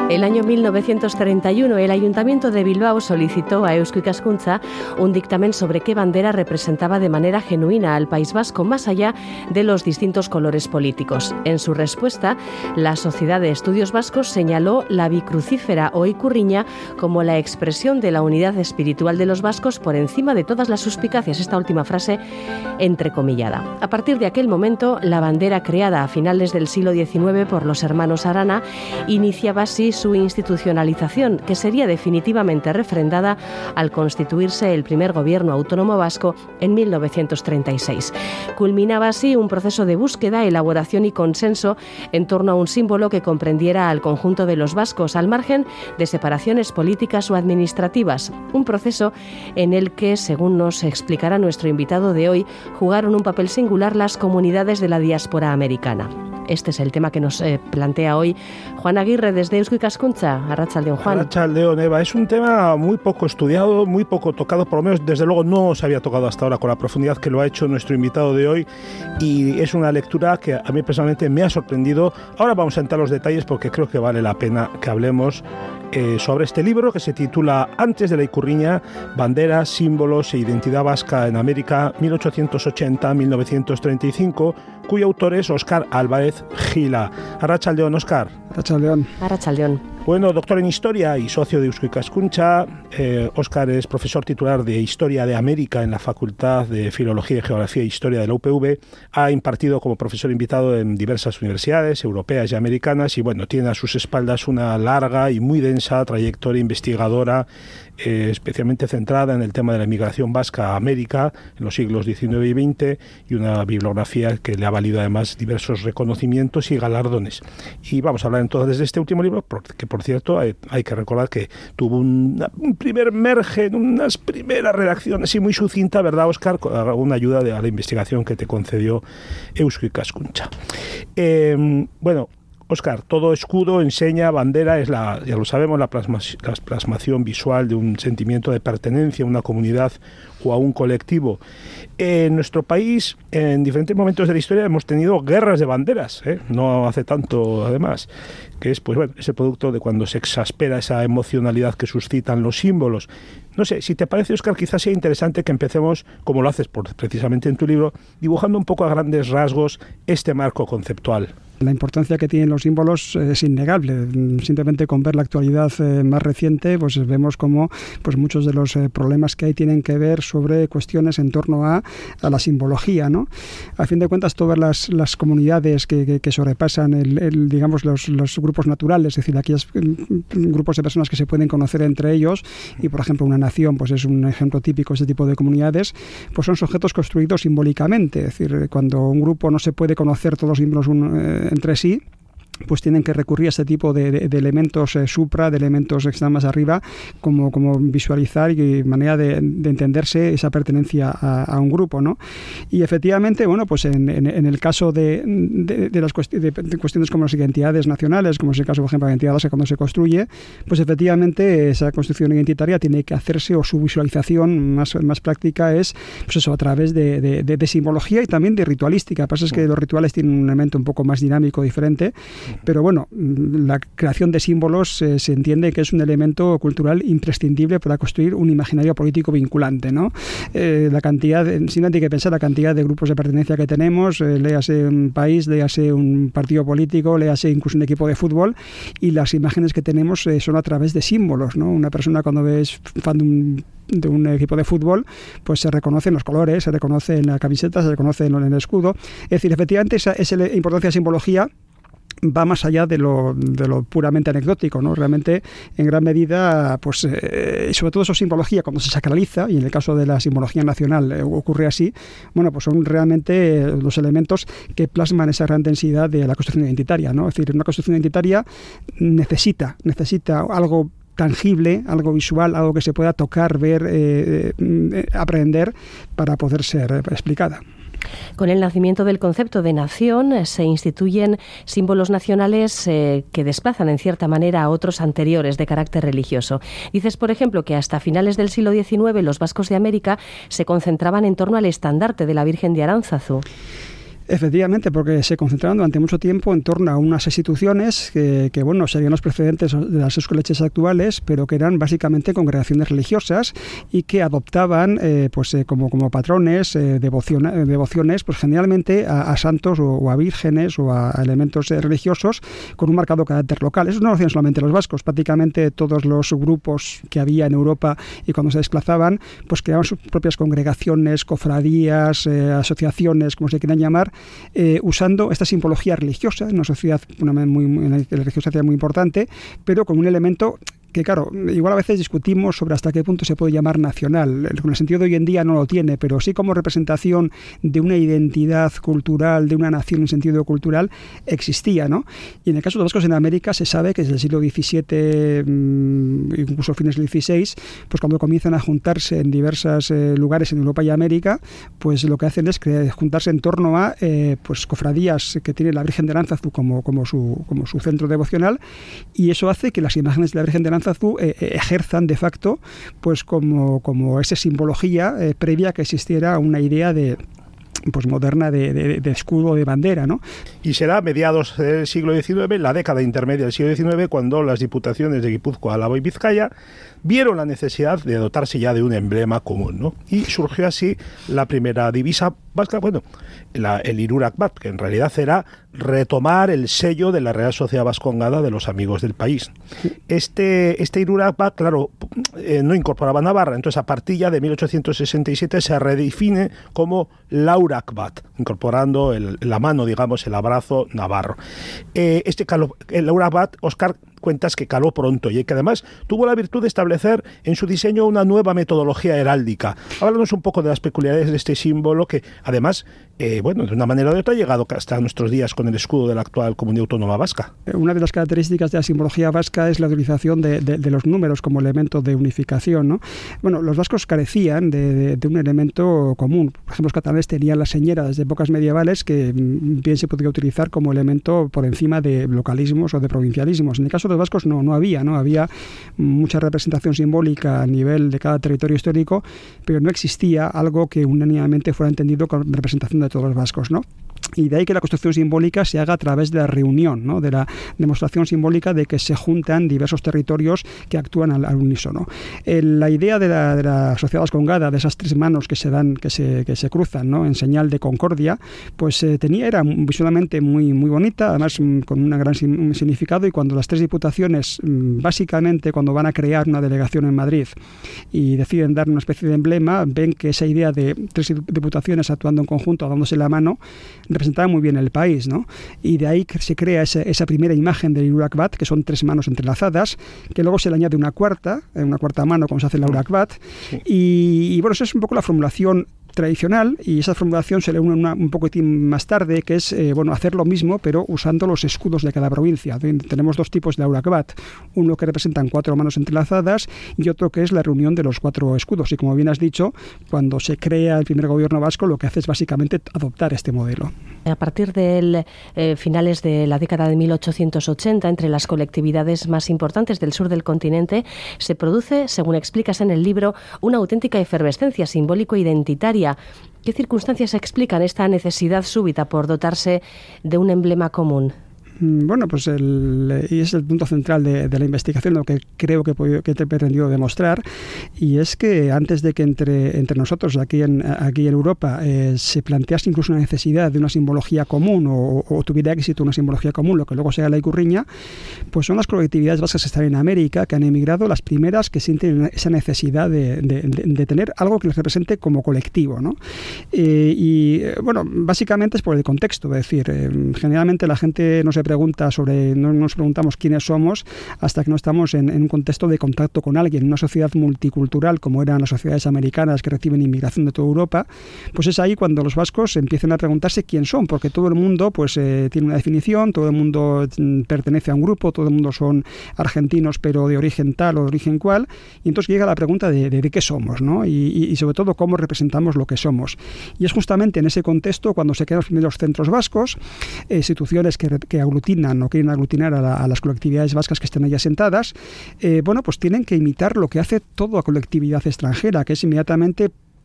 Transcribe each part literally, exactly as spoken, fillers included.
El año mil novecientos treinta y uno, el Ayuntamiento de Bilbao solicitó a Eusko Ikaskuntza un dictamen sobre qué bandera representaba de manera genuina al País Vasco, más allá de los distintos colores políticos. En su respuesta, la Sociedad de Estudios Vascos señaló la bicrucífera o ikurriña como la expresión de la unidad espiritual de los vascos por encima de todas las suspicacias. Esta última frase entrecomillada. A partir de aquel momento, la bandera creada a finales del siglo diecinueve por los hermanos Arana iniciaba así su institucionalización, que sería definitivamente refrendada al constituirse el primer gobierno autónomo vasco en mil novecientos treinta y seis. Culminaba así un proceso de búsqueda, elaboración y consenso en torno a un símbolo que comprendiera al conjunto de los vascos, al margen de separaciones políticas o administrativas. Un proceso en el que, según nos explicará nuestro invitado de hoy, jugaron un papel singular las comunidades de la diáspora americana. Este es el tema que nos eh, plantea hoy Juan Aguirre desde Eusko Ikaskuntza. Arratsaldeon, Juan. Arratsaldeon, Eva. Es un tema muy poco estudiado, muy poco tocado, por lo menos desde luego no se había tocado hasta ahora con la profundidad que lo ha hecho nuestro invitado de hoy, y es una lectura que a mí personalmente me ha sorprendido. Ahora vamos a entrar a los detalles porque creo que vale la pena que hablemos Eh, sobre este libro que se titula Antes de la Ikurriña, Banderas, Símbolos e Identidad Vasca en América mil ochocientos ochenta a mil novecientos treinta y cinco, cuyo autor es Óscar Álvarez Gila. Arratsaldeon, Óscar. Arratsaldeon. Arratsaldeon. Bueno, doctor en Historia y socio de Eusko Ikaskuntza, eh, Óscar es profesor titular de Historia de América en la Facultad de Filología y Geografía e Historia de la U P V. Ha impartido como profesor invitado en diversas universidades europeas y americanas y, bueno, tiene a sus espaldas una larga y muy densa trayectoria investigadora, eh, especialmente centrada en el tema de la inmigración vasca a América en los siglos diecinueve y veinte, y una bibliografía que le ha valido además diversos reconocimientos y galardones. Y vamos a hablar entonces de este último libro, que por cierto hay, hay que recordar que tuvo un, un primer merge, unas primeras redacciones y muy sucinta, ¿verdad, Óscar? Una ayuda de, a la investigación que te concedió Eusko Ikaskuntza. Eh, bueno, Óscar, todo escudo, enseña, bandera, es la, ya lo sabemos, la, plasma, la plasmación visual de un sentimiento de pertenencia a una comunidad o a un colectivo. En nuestro país, en diferentes momentos de la historia, hemos tenido guerras de banderas, ¿eh? No hace tanto, además, que es, pues bueno, ese producto de cuando se exaspera esa emocionalidad que suscitan los símbolos. No sé, si te parece, Óscar, quizás sea interesante que empecemos, como lo haces por, precisamente en tu libro, dibujando un poco a grandes rasgos este marco conceptual. La importancia que tienen los símbolos es innegable. Simplemente con ver la actualidad eh, más reciente, pues vemos como pues muchos de los eh, problemas que hay tienen que ver sobre cuestiones en torno a, a la simbología, ¿no? A fin de cuentas, todas las, las comunidades que, que, que sobrepasan el, el, digamos, los, los grupos naturales, es decir, aquellos grupos de personas que se pueden conocer entre ellos, y por ejemplo una nación pues es un ejemplo típico de este tipo de comunidades, pues son sujetos construidos simbólicamente. Es decir, cuando un grupo no se puede conocer todos los miembros un, eh, entre sí, pues tienen que recurrir a este tipo de, de, de elementos eh, supra, de elementos que están más arriba, como, como visualizar y manera de, de entenderse esa pertenencia a, a un grupo, ¿no? Y efectivamente, bueno, pues en, en, en el caso de, de, de las cuest- de, de cuestiones como las identidades nacionales, como es el caso, por ejemplo, de la identidad vasca cuando se construye, pues efectivamente esa construcción identitaria tiene que hacerse, o su visualización más, más práctica es, pues eso, a través de, de, de, de simbología y también de ritualística. Lo que pasa es que los rituales tienen un elemento un poco más dinámico, diferente. Pero bueno, la creación de símbolos eh, se entiende que es un elemento cultural imprescindible para construir un imaginario político vinculante, ¿no? Eh, la cantidad, de, simplemente hay que pensar la cantidad de grupos de pertenencia que tenemos, eh, léase un país, léase un partido político, léase incluso un equipo de fútbol, y las imágenes que tenemos eh, son a través de símbolos, ¿no? Una persona cuando ves fan de un de un equipo de fútbol, pues se reconocen los colores, se reconoce en la camiseta, se reconoce en el escudo. Es decir, efectivamente esa, esa importancia de simbología va más allá de lo, de lo puramente anecdótico, ¿no? Realmente, en gran medida, pues eh, sobre todo eso simbología, cuando se sacraliza, y en el caso de la simbología nacional eh, ocurre así, bueno, pues son realmente eh, los elementos que plasman esa gran densidad de la construcción identitaria, ¿no? Es decir, una construcción identitaria necesita, necesita algo tangible, algo visual, algo que se pueda tocar, ver, eh, eh, aprender para poder ser eh, explicada. Con el nacimiento del concepto de nación eh, se instituyen símbolos nacionales eh, que desplazan en cierta manera a otros anteriores de carácter religioso. Dices, por ejemplo, que hasta finales del siglo diecinueve los vascos de América se concentraban en torno al estandarte de la Virgen de Aránzazu. Efectivamente, porque se concentraron durante mucho tiempo en torno a unas instituciones que, que bueno, serían los precedentes de las escuelas actuales, pero que eran básicamente congregaciones religiosas y que adoptaban eh, pues eh, como, como patrones, eh, devoción, eh, devociones, pues generalmente a, a santos o, o a vírgenes o a, a elementos eh, religiosos con un marcado carácter local. Eso no lo hacían solamente los vascos, prácticamente todos los grupos que había en Europa y cuando se desplazaban, pues creaban sus propias congregaciones, cofradías, eh, asociaciones, como se quieran llamar, Eh, usando esta simbología religiosa, una sociedad, una, muy, una religiosidad muy importante, pero con un elemento que claro, igual a veces discutimos sobre hasta qué punto se puede llamar nacional. Con el sentido de hoy en día no lo tiene, pero sí como representación de una identidad cultural, de una nación en sentido cultural, existía, ¿no? Y en el caso de los vascos en América se sabe que desde el siglo diecisiete, incluso fines del dieciséis, pues cuando comienzan a juntarse en diversos eh, lugares en Europa y América, pues lo que hacen es crear, juntarse en torno a eh, pues cofradías que tiene la Virgen de Aránzazu como, como, su, como su centro devocional, y eso hace que las imágenes de la Virgen de Aránzazu Eh, ejerzan de facto pues como, como esa simbología eh, previa que existiera una idea de pues moderna de, de, de escudo de bandera, ¿no? Y será a mediados del siglo diecinueve, la década intermedia del siglo diecinueve, cuando las diputaciones de Guipúzcoa, Álava y Vizcaya vieron la necesidad de dotarse ya de un emblema común, ¿no? Y surgió así la primera divisa vasca, bueno, la, el Irurak Bat, que en realidad era retomar el sello de la Real Sociedad Vascongada de los Amigos del País. Este, este Irurak Bat, claro, eh, no incorporaba Navarra, entonces a partir ya de mil ochocientos sesenta y siete se redefine como Laurak Bat, incorporando el, la mano, digamos, el abrazo navarro. Eh, este calo, el Laurak Bat, Óscar, cuentas que caló pronto y que además tuvo la virtud de establecer en su diseño una nueva metodología heráldica. Háblanos un poco de las peculiaridades de este símbolo que además, eh, bueno, de una manera o de otra ha llegado hasta nuestros días con el escudo de la actual Comunidad Autónoma Vasca. Una de las características de la simbología vasca es la utilización de, de, de los números como elemento de unificación, ¿no? Bueno, los vascos carecían de, de, de un elemento común. Por ejemplo, los catalanes tenían la señera desde épocas medievales que bien se podía utilizar como elemento por encima de localismos o de provincialismos. En el caso de los vascos no, no había, ¿no? Había mucha representación simbólica a nivel de cada territorio histórico, pero no existía algo que unánimemente fuera entendido como representación de todos los vascos, ¿no? Y de ahí que la construcción simbólica se haga a través de la reunión, ¿no? De la demostración simbólica de que se juntan diversos territorios que actúan al, al unísono. Eh, la idea de la, de la sociedad vascongada, de esas tres manos que se dan, que se, que se cruzan, ¿no? En señal de concordia, pues eh, tenía, era visualmente muy, muy bonita, además m, con un gran sim, significado, y cuando las tres diputaciones, m, básicamente cuando van a crear una delegación en Madrid y deciden dar una especie de emblema, ven que esa idea de tres diputaciones actuando en conjunto, dándose la mano, representaba muy bien el país, ¿no? Y de ahí que se crea esa, esa primera imagen del Irurak Bat, que son tres manos entrelazadas, que luego se le añade una cuarta, una cuarta mano, como se hace en el Irurak Bat, sí. y, y bueno, esa es un poco la formulación tradicional, y esa formulación se le une una, un poquitín más tarde, que es eh, bueno, hacer lo mismo, pero usando los escudos de cada provincia. Tenemos dos tipos de Irurak Bat, uno que representan cuatro manos entrelazadas y otro que es la reunión de los cuatro escudos. Y como bien has dicho, cuando se crea el primer gobierno vasco, lo que hace es básicamente adoptar este modelo. A partir de eh, finales de la década de mil ochocientos ochenta, entre las colectividades más importantes del sur del continente, se produce, según explicas en el libro, una auténtica efervescencia simbólico-identitaria. ¿Qué circunstancias explican esta necesidad súbita por dotarse de un emblema común? Bueno, pues el, y es el punto central de, de la investigación, lo que creo que, que te he pretendido demostrar, y es que antes de que entre, entre nosotros, aquí en, aquí en Europa, eh, se plantease incluso una necesidad de una simbología común o, o tuviera éxito una simbología común, lo que luego sea la Icurriña, pues son las colectividades vascas que están en América, que han emigrado, las primeras que sienten esa necesidad de, de, de, de tener algo que les represente como colectivo, ¿no? Eh, y, bueno, básicamente es por el contexto, es decir, eh, generalmente la gente no se pregunta sobre, no nos preguntamos quiénes somos hasta que no estamos en, en un contexto de contacto con alguien, en una sociedad multicultural como eran las sociedades americanas que reciben inmigración de toda Europa, pues es ahí cuando los vascos empiezan a preguntarse quién son, porque todo el mundo pues eh, tiene una definición, todo el mundo mm, pertenece a un grupo, todo el mundo son argentinos pero de origen tal o de origen cual, y entonces llega la pregunta de, de, de qué somos, ¿no? Y, y, y sobre todo cómo representamos lo que somos. Y es justamente en ese contexto cuando se crean los primeros centros vascos, eh, instituciones que, que aglutinan o quieren aglutinar a, la, a las colectividades vascas que estén allí asentadas, eh, bueno, pues tienen que imitar lo que hace toda colectividad extranjera, que es inmediatamente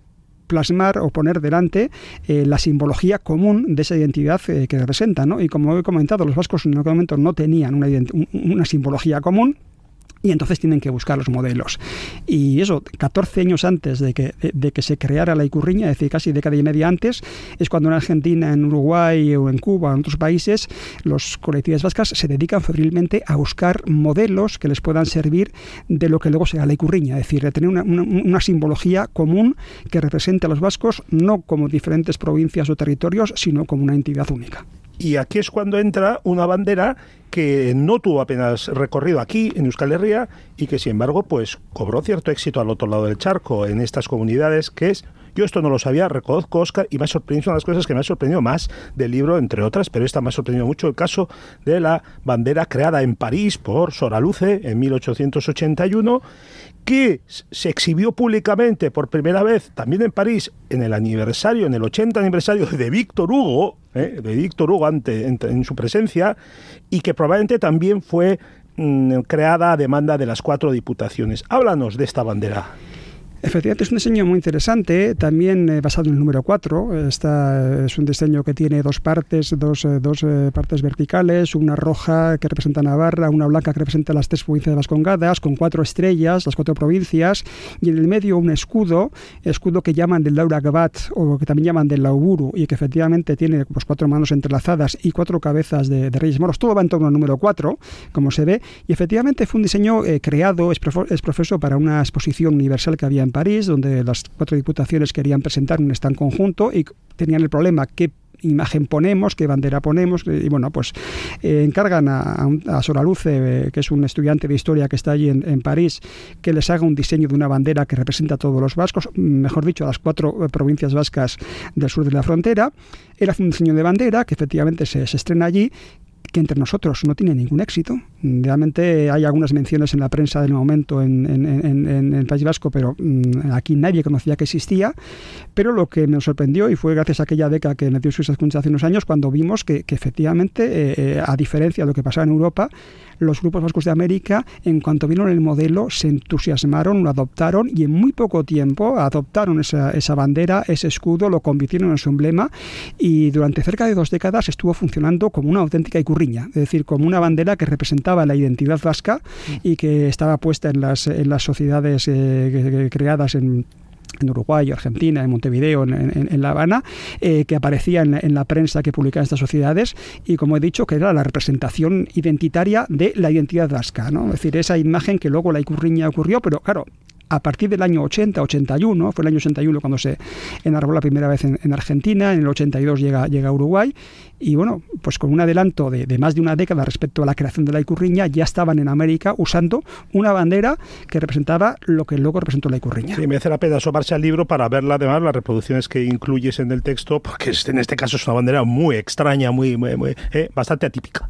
plasmar o poner delante eh, la simbología común de esa identidad eh, que representa, ¿no? Y como he comentado, los vascos en aquel momento no tenían una, una simbología común, y entonces tienen que buscar los modelos. Y eso, catorce años antes de que, de, de que se creara la ikurriña, es decir, casi década y media antes, es cuando en Argentina, en Uruguay o en Cuba o en otros países, los colectividades vascas se dedican febrilmente a buscar modelos que les puedan servir de lo que luego será la ikurriña, es decir, de tener una, una, una simbología común que represente a los vascos no como diferentes provincias o territorios, sino como una entidad única. Y aquí es cuando entra una bandera que no tuvo apenas recorrido aquí, en Euskal Herria, y que, sin embargo, pues cobró cierto éxito al otro lado del charco, en estas comunidades, que es... Yo esto no lo sabía, reconozco, Óscar, y me ha sorprendido, una de las cosas que me ha sorprendido más del libro, entre otras, pero esta me ha sorprendido mucho, el caso de la bandera creada en París por Soraluce en mil ochocientos ochenta y uno, que se exhibió públicamente por primera vez, también en París, en el aniversario, en el ochenta aniversario de Víctor Hugo, ¿eh? de Víctor Hugo ante, en, en su presencia, y que probablemente también fue mmm, creada a demanda de las cuatro diputaciones. Háblanos de esta bandera. Efectivamente, es un diseño muy interesante, también eh, basado en el número cuatro. Esta es un diseño que tiene dos partes, dos, eh, dos eh, partes verticales, una roja que representa Navarra, una blanca que representa las tres provincias vascongadas, con cuatro estrellas, las cuatro provincias, y en el medio un escudo, escudo que llaman del Laura Gabat, o que también llaman del Lauburu, y que efectivamente tiene pues, cuatro manos entrelazadas y cuatro cabezas de, de reyes moros. Todo va en torno al número cuatro, como se ve, y efectivamente fue un diseño eh, creado, es, profo, es profeso para una exposición universal que había en París, donde las cuatro diputaciones querían presentar un stand conjunto y tenían el problema qué imagen ponemos, qué bandera ponemos, y bueno, pues eh, encargan a, a Soraluce, eh, que es un estudiante de historia que está allí en, en París, que les haga un diseño de una bandera que representa a todos los vascos, mejor dicho, a las cuatro eh, provincias vascas del sur de la frontera. Él hace un diseño de bandera que efectivamente se, se estrena allí, que entre nosotros no tiene ningún éxito. Realmente hay algunas menciones en la prensa del momento en, en, en, en el País Vasco, pero mmm, aquí nadie conocía que existía. Pero lo que me sorprendió, y fue gracias a aquella beca que me dio Euskal Herria hace unos años, cuando vimos que, que efectivamente, eh, a diferencia de lo que pasaba en Europa, los grupos vascos de América, en cuanto vieron el modelo, se entusiasmaron, lo adoptaron, y en muy poco tiempo adoptaron esa, esa bandera, ese escudo, lo convirtieron en su emblema, y durante cerca de dos décadas estuvo funcionando como una auténtica ikurriña, es decir, como una bandera que representaba la identidad vasca y que estaba puesta en las, en las sociedades eh, que, que, creadas en en Uruguay, Argentina, en Montevideo, en, en, en La Habana, eh, que aparecía en, en la prensa que publicaban estas sociedades, y como he dicho, que era la representación identitaria de la identidad vasca, ¿no? Es decir, esa imagen que luego la ikurriña ocurrió, pero claro, a partir del año ochenta, ochenta y uno, fue el año ochenta y uno cuando se enarboló la primera vez en, en Argentina, en el ochenta y dos llega, llega a Uruguay, y bueno, pues con un adelanto de, de más de una década respecto a la creación de la ikurriña, ya estaban en América usando una bandera que representaba lo que luego representó la ikurriña. Sí, merece la pena asomarse al libro para verla, además, las reproducciones que incluyes en el texto, porque en este caso es una bandera muy extraña, muy, muy, muy eh, bastante atípica.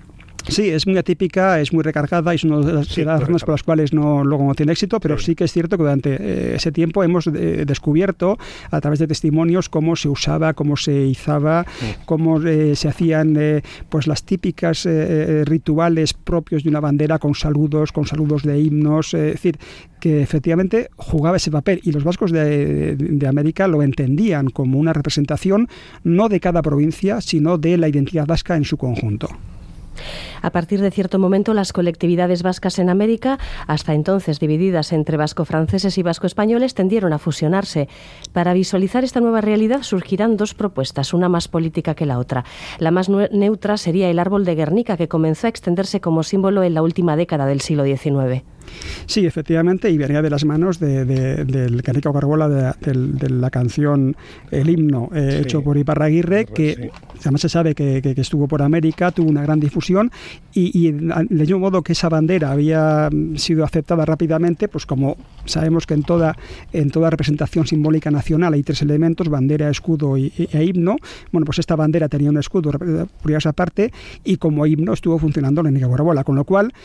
Sí, es muy atípica, es muy recargada, y es una de las, sí, las razones por las cuales no, luego no tiene éxito, pero sí, sí que es cierto que durante eh, ese tiempo hemos eh, descubierto a través de testimonios cómo se usaba, cómo se izaba, sí. cómo eh, se hacían eh, pues las típicas eh, rituales propios de una bandera, con saludos, con saludos de himnos, eh, es decir, que efectivamente jugaba ese papel, y los vascos de, de, de América lo entendían como una representación no de cada provincia, sino de la identidad vasca en su conjunto. A partir de cierto momento, las colectividades vascas en América, hasta entonces divididas entre vasco-franceses y vasco-españoles, tendieron a fusionarse. Para visualizar esta nueva realidad surgirán dos propuestas, una más política que la otra. La más neutra sería el árbol de Guernica, que comenzó a extenderse como símbolo en la última década del siglo diecinueve. Sí, efectivamente, y venía de las manos de, de, del Guernica Garbola, de, de, de la canción, el himno eh, sí. hecho por Iparraguirre, que sí. además se sabe que, que, que estuvo por América, tuvo una gran difusión, y, y de mismo modo que esa bandera había sido aceptada rápidamente, pues como sabemos que en toda, en toda representación simbólica nacional hay tres elementos, bandera, escudo y, e himno. Bueno, pues esta bandera tenía un escudo por esa parte, y como himno estuvo funcionando la Guernica Garbola, con lo cual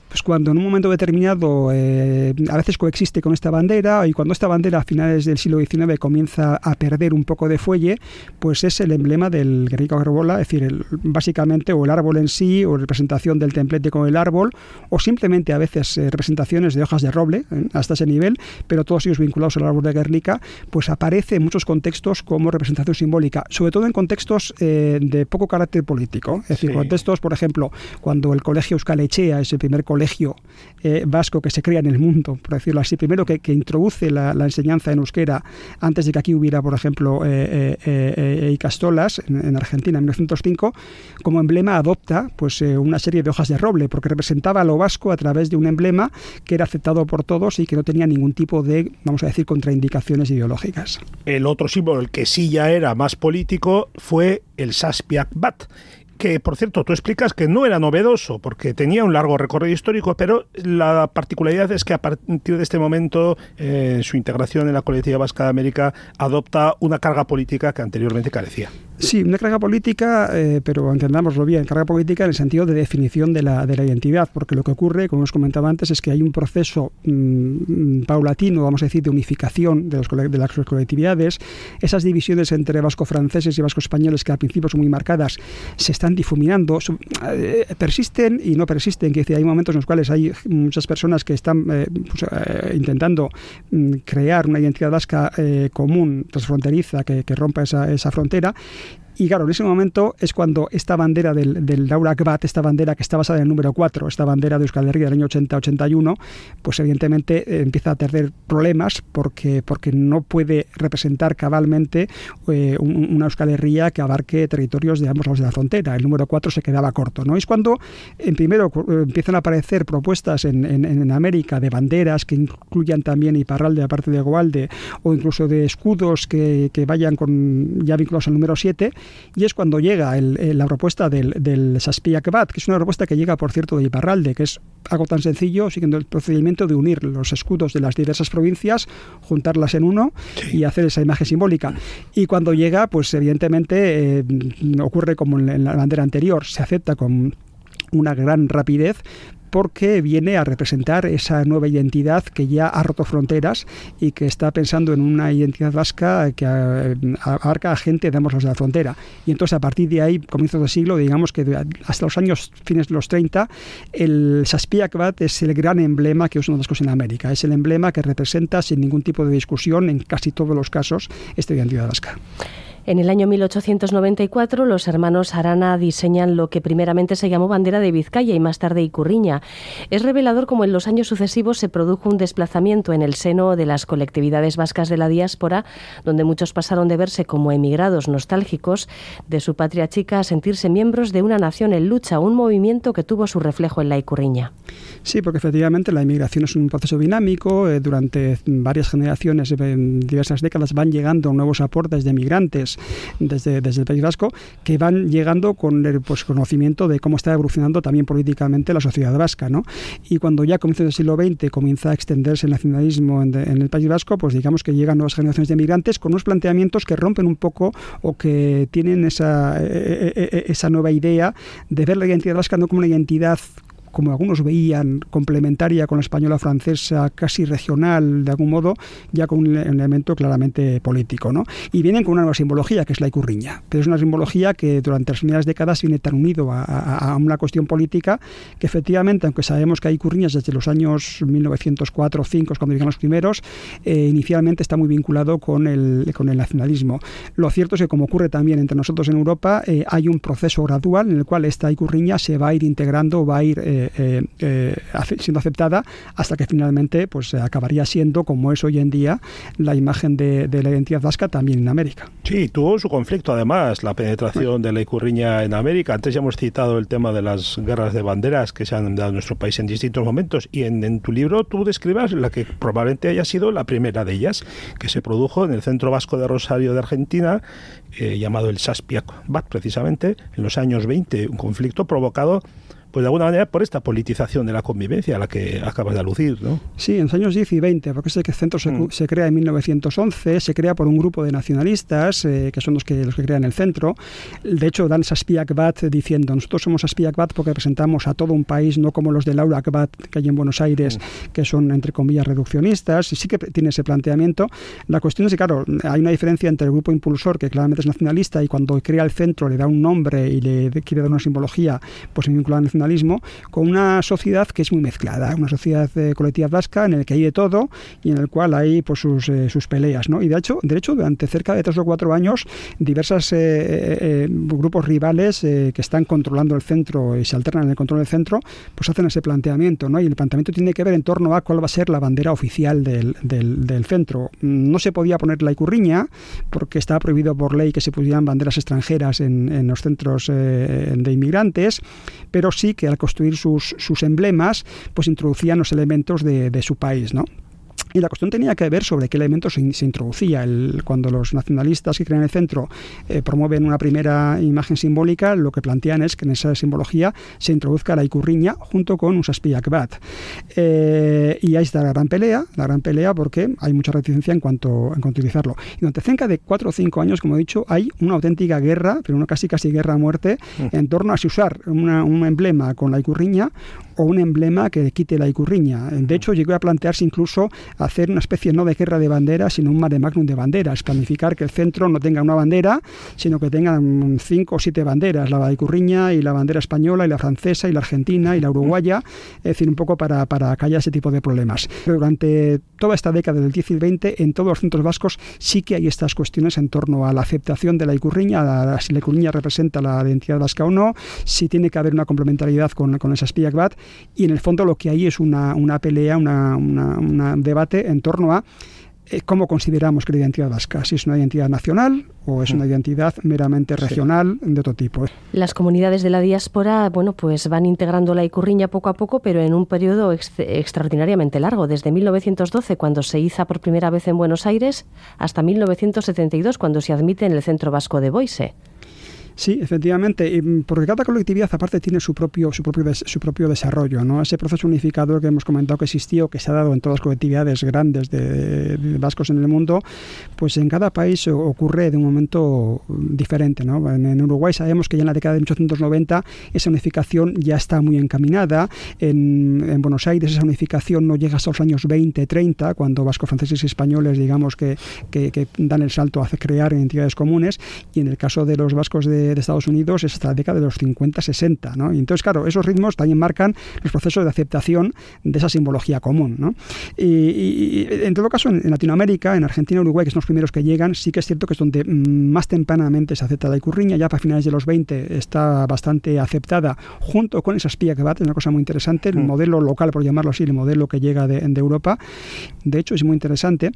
Pues cuando en un momento determinado eh, a veces coexiste con esta bandera, y cuando esta bandera a finales del siglo diecinueve comienza a perder un poco de fuelle, pues es el emblema del Guernica Arbola, es decir, el, básicamente o el árbol en sí, o representación del templete con el árbol, o simplemente a veces eh, representaciones de hojas de roble, eh, hasta ese nivel, pero todos ellos vinculados al árbol de Guernica, pues aparece en muchos contextos como representación simbólica, sobre todo en contextos eh, de poco carácter político, es decir, sí. contextos, por ejemplo, cuando el Colegio Euskal Etxea es el primer colegio eh, vasco que se crea en el mundo, por decirlo así, primero que, que introduce la, la enseñanza en euskera antes de que aquí hubiera, por ejemplo, eh, eh, eh, Ikastolas en, en Argentina en mil novecientos cinco, como emblema adopta pues eh, una serie de hojas de roble, porque representaba a lo vasco a través de un emblema que era aceptado por todos y que no tenía ningún tipo de, vamos a decir, contraindicaciones ideológicas. El otro símbolo, el que sí ya era más político, fue el Zazpiak Bat, que, por cierto, tú explicas que no era novedoso, porque tenía un largo recorrido histórico, pero la particularidad es que a partir de este momento, eh, su integración en la colectividad vasca de América adopta una carga política que anteriormente carecía. Sí, una carga política, eh, pero entendámoslo bien, carga política en el sentido de definición de la, de la identidad, porque lo que ocurre, como hemos comentado antes, es que hay un proceso mmm, paulatino, vamos a decir, de unificación de, los, de las colectividades. Esas divisiones entre vasco-franceses y vasco-españoles, que al principio son muy marcadas, se están difuminando, son, eh, persisten y no persisten, que hay momentos en los cuales hay muchas personas que están eh, pues, eh, intentando mm, crear una identidad vasca eh, común, transfronteriza, que, que rompa esa, esa frontera. Y claro, en ese momento es cuando esta bandera del, del Daurak Bat, esta bandera que está basada en el número cuatro, esta bandera de Euskal Herria del año ochenta ochenta y uno, pues evidentemente eh, empieza a tener problemas porque, porque no puede representar cabalmente eh, un, una Euskal Herria que abarque territorios de ambos lados de la frontera. El número cuatro se quedaba corto, ¿no? Es cuando en primero eh, empiezan a aparecer propuestas en, en, en América de banderas que incluyan también Iparralde aparte de Goalde, o incluso de escudos que, que vayan con ya vinculados al número siete. Y es cuando llega el, el, la propuesta del, del Zazpiak Bat, que es una propuesta que llega, por cierto, de Iparralde, que es algo tan sencillo, siguiendo el procedimiento de unir los escudos de las diversas provincias, juntarlas en uno sí. y hacer esa imagen simbólica. Y cuando llega, pues evidentemente eh, ocurre como en la bandera anterior, se acepta con una gran rapidez, porque viene a representar esa nueva identidad que ya ha roto fronteras y que está pensando en una identidad vasca que abarca a gente de ambos lados de la frontera. Y entonces, a partir de ahí, comienzos del siglo, digamos que hasta los años fines de los treinta, el Zazpiak Bat es el gran emblema que usan las cosas en América. Es el emblema que representa, sin ningún tipo de discusión, en casi todos los casos, esta identidad vasca. En el año mil ochocientos noventa y cuatro, los hermanos Arana diseñan lo que primeramente se llamó bandera de Vizcaya y más tarde Ikurriña. Es revelador cómo en los años sucesivos se produjo un desplazamiento en el seno de las colectividades vascas de la diáspora, donde muchos pasaron de verse como emigrados nostálgicos de su patria chica a sentirse miembros de una nación en lucha, un movimiento que tuvo su reflejo en la Ikurriña. Sí, porque efectivamente la inmigración es un proceso dinámico. Eh, durante varias generaciones, en diversas décadas, van llegando nuevos aportes de migrantes Desde, desde el País Vasco, que van llegando con el pues, conocimiento de cómo está evolucionando también políticamente la sociedad vasca, ¿no? Y cuando ya comienza el siglo veinte comienza a extenderse el nacionalismo en, de, en el País Vasco, pues digamos que llegan nuevas generaciones de migrantes con unos planteamientos que rompen un poco o que tienen esa, eh, esa nueva idea de ver la identidad vasca no como una identidad, como algunos veían, complementaria con la española francesa, casi regional, de algún modo, ya con un elemento claramente político, ¿no? Y vienen con una nueva simbología, que es la Ikurriña. Pero es una simbología que durante las primeras décadas viene tan unido a, a, a una cuestión política que efectivamente, aunque sabemos que hay Ikurriñas desde los años mil novecientos cuatro o cinco, cuando llegan los primeros, eh, inicialmente está muy vinculado con el, con el nacionalismo. Lo cierto es que, como ocurre también entre nosotros en Europa, eh, hay un proceso gradual en el cual esta Ikurriña se va a ir integrando, va a ir eh, Eh, eh, siendo aceptada hasta que finalmente pues acabaría siendo, como es hoy en día, la imagen de, de la identidad vasca también en América. Sí, tuvo su conflicto además, la penetración de la Ikurriña en América. Antes ya hemos citado el tema de las guerras de banderas que se han dado en nuestro país en distintos momentos, y en, en tu libro tú describas la que probablemente haya sido la primera de ellas, que se produjo en el Centro Vasco de Rosario de Argentina, eh, llamado el Zazpiak Bat precisamente, en los años veinte, un conflicto provocado pues de alguna manera por esta politización de la convivencia a la que acabas de aludir, ¿no? Sí, en los años diez y veinte, porque este centro se, mm. se crea en mil novecientos once, se crea por un grupo de nacionalistas, eh, que son los que, los que crean el centro. De hecho, dan Saspiac Bat diciendo, nosotros somos Saspiac Bat porque representamos a todo un país, no como los de Laura Bat que hay en Buenos Aires, mm. que son, entre comillas, reduccionistas, y sí que tiene ese planteamiento. La cuestión es que, claro, hay una diferencia entre el grupo impulsor, que claramente es nacionalista, y cuando crea el centro le da un nombre y le quiere dar una simbología, pues se vincula al nacionalismo, con una sociedad que es muy mezclada, una sociedad eh, colectiva vasca en el que hay de todo y en el cual hay pues sus, eh, sus peleas, ¿no? Y de hecho, de hecho, durante cerca de tres o cuatro años, diversos eh, eh, grupos rivales eh, que están controlando el centro y se alternan en el control del centro, pues hacen ese planteamiento, ¿no? Y el planteamiento tiene que ver en torno a cuál va a ser la bandera oficial del, del, del centro. No se podía poner la ikurriña porque estaba prohibido por ley que se pusieran banderas extranjeras en, en los centros eh, de inmigrantes, pero sí que al construir sus, sus emblemas, pues introducían los elementos de, de su país, ¿no? Y la cuestión tenía que ver sobre qué elementos se, se introducía. El, cuando los nacionalistas que crean el centro eh, promueven una primera imagen simbólica, lo que plantean es que en esa simbología se introduzca la ikurriña junto con un Saspiac Bat. Eh, y ahí está la gran pelea, la gran pelea porque hay mucha reticencia en cuanto, en cuanto a utilizarlo. Y durante cerca de cuatro o cinco años, como he dicho, hay una auténtica guerra, pero una casi casi guerra a muerte, mm. en torno a si usar una, un emblema con la ikurriña o un emblema que quite la ikurriña. De hecho, llegó a plantearse incluso hacer una especie no de guerra de banderas, sino un mare magnum de banderas, planificar que el centro no tenga una bandera, sino que tengan cinco o siete banderas, la ikurriña y la bandera española y la francesa y la argentina y la uruguaya, es decir, un poco para, para callar ese tipo de problemas. Pero durante toda esta década del diez y el veinte, en todos los centros vascos sí que hay estas cuestiones en torno a la aceptación de la ikurriña, a la, si la ikurriña representa la identidad vasca o no, si tiene que haber una complementariedad con, con el Saspiac Bat, y en el fondo lo que hay es una, una pelea, una, una, una debate en torno a eh, cómo consideramos que la identidad vasca, si es una identidad nacional o es una identidad meramente regional, sí, de otro tipo. Las comunidades de la diáspora, bueno, pues van integrando la ikurriña poco a poco, pero en un periodo ex- extraordinariamente largo, desde mil novecientos doce, cuando se iza por primera vez en Buenos Aires, hasta mil novecientos setenta y dos, cuando se admite en el Centro Vasco de Boise. Sí, efectivamente, porque cada colectividad aparte tiene su propio su propio des, su propio desarrollo, ¿no? Ese proceso unificador que hemos comentado que existió, que se ha dado en todas las colectividades grandes de, de vascos en el mundo, pues en cada país ocurre de un momento diferente, ¿no? En, en Uruguay sabemos que ya en la década de mil ochocientos noventa esa unificación ya está muy encaminada. En, en Buenos Aires esa unificación no llega hasta los años veinte, treinta, cuando vascos, franceses y españoles, digamos, que, que, que dan el salto a crear entidades comunes, y en el caso de los vascos de de Estados Unidos es hasta la década de los cincuenta, sesenta, ¿no? Y entonces, claro, esos ritmos también marcan los procesos de aceptación de esa simbología común, ¿no? Y, y, y en todo caso, en, en Latinoamérica, en Argentina y Uruguay, que son los primeros que llegan, sí que es cierto que es donde más tempranamente se acepta la ikurriña. Ya para finales de los veinte está bastante aceptada, junto con esa Saspiac Bat, es una cosa muy interesante, el mm. modelo local, por llamarlo así, el modelo que llega de, de Europa. De hecho, es muy interesante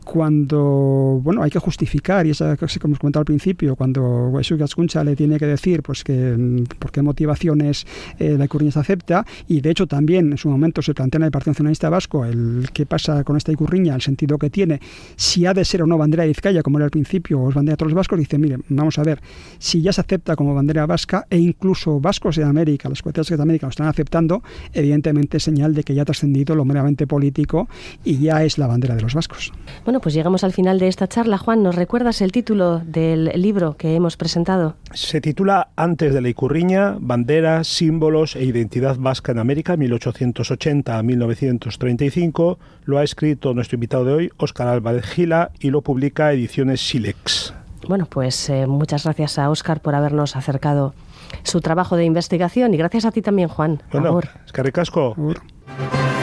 cuando, bueno, hay que justificar, y esa cosa que hemos comentado al principio, cuando Euskal Hezkuntza le tiene que decir pues que por qué motivaciones eh, la ikurriña se acepta, y de hecho también en su momento se plantea en el Partido Nacionalista Vasco el qué pasa con esta ikurriña, el sentido que tiene, si ha de ser o no bandera de Vizcaya como era al principio o es bandera de todos los vascos. Dice, mire, vamos a ver, si ya se acepta como bandera vasca e incluso vascos de América, las colectividades de América lo están aceptando, evidentemente es señal de que ya ha trascendido lo meramente político y ya es la bandera de los vascos. Bueno, pues llegamos al final de esta charla. Juan, ¿nos recuerdas el título del libro que hemos presentado? Se titula Antes de la ikurriña, banderas, símbolos e identidad vasca en América, mil ochocientos ochenta a mil novecientos treinta y cinco. Lo ha escrito nuestro invitado de hoy, Óscar Álvarez Gila, y lo publica Ediciones Silex. Bueno, pues eh, muchas gracias a Óscar por habernos acercado su trabajo de investigación, y gracias a ti también, Juan. Bueno, eskerrik asko.